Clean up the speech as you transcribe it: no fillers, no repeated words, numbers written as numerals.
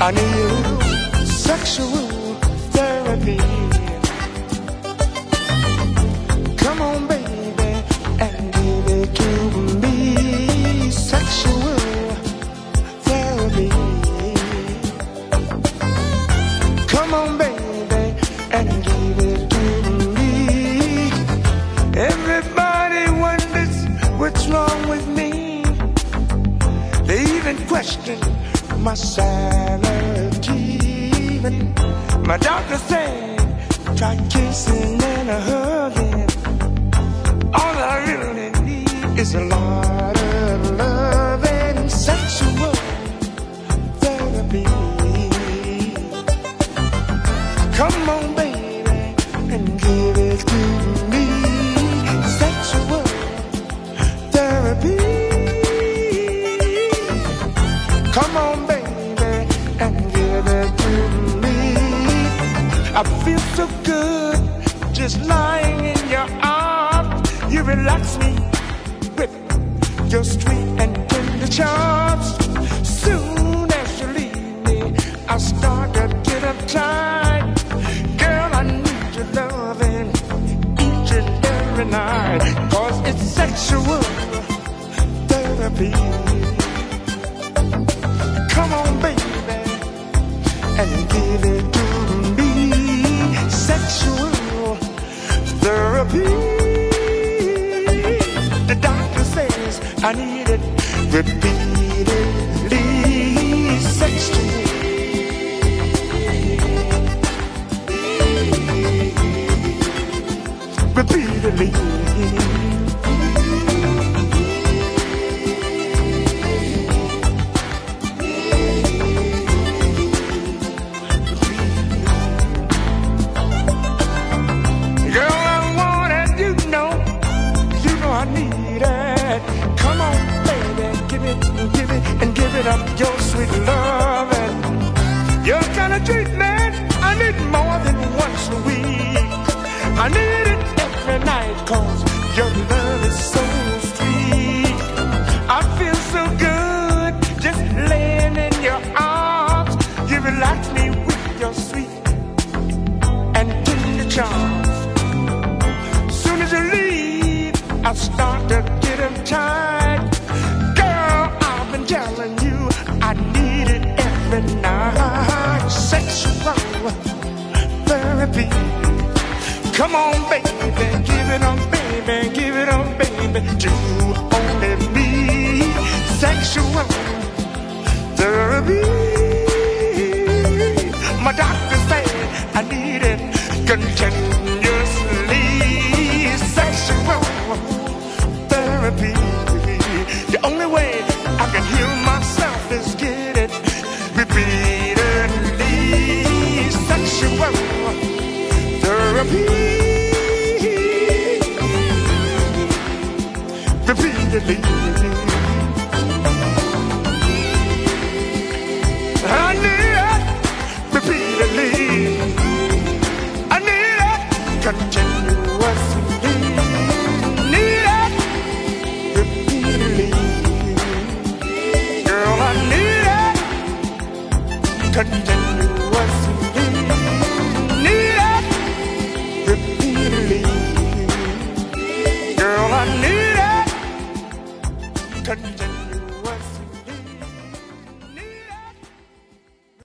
I need sexual therapy. Come on, baby, and give it to me. Sexual therapy. Come on, baby, and give it to me. Everybody wonders what's wrong with me. They even question my sanity. Even my doctor said, try kissing and a hugging. All I really need is a lot of love and sexual therapy. Come on, baby, and give it to me. Sexual therapy. Come on, baby, and give it to me. I feel so good just lying in your arms. You relax me with your sweet and tender charms. Soon as you leave me, I start to get uptight. Girl, I need your loving each and every night, 'cause it's sexual therapy. Come on, baby, and give it to me. Sexual therapy. The doctor says I need it repeatedly. Sexual. Repeatedly. I need it. Come on, baby, give it, and give it up your sweet loving. Your kind of treatment, I need more than once a week. I need it every night, 'cause your love is so sweet. I feel so good just laying in your arms. You relax me with your sweet and tender charms. Soon as you leave, I start to get uptight. Girl, I've been telling you I need it every night. Sexual therapy. Come on, baby, give it on, baby, give it on, baby, to only me. Sexual therapy. My doctor said I need it continuously. Sexual therapy. The only way I can heal myself is get it repeatedly. Sexual therapy. Repeatedly. I need it repeatedly. I need it continuously. Girl, I need it continuously.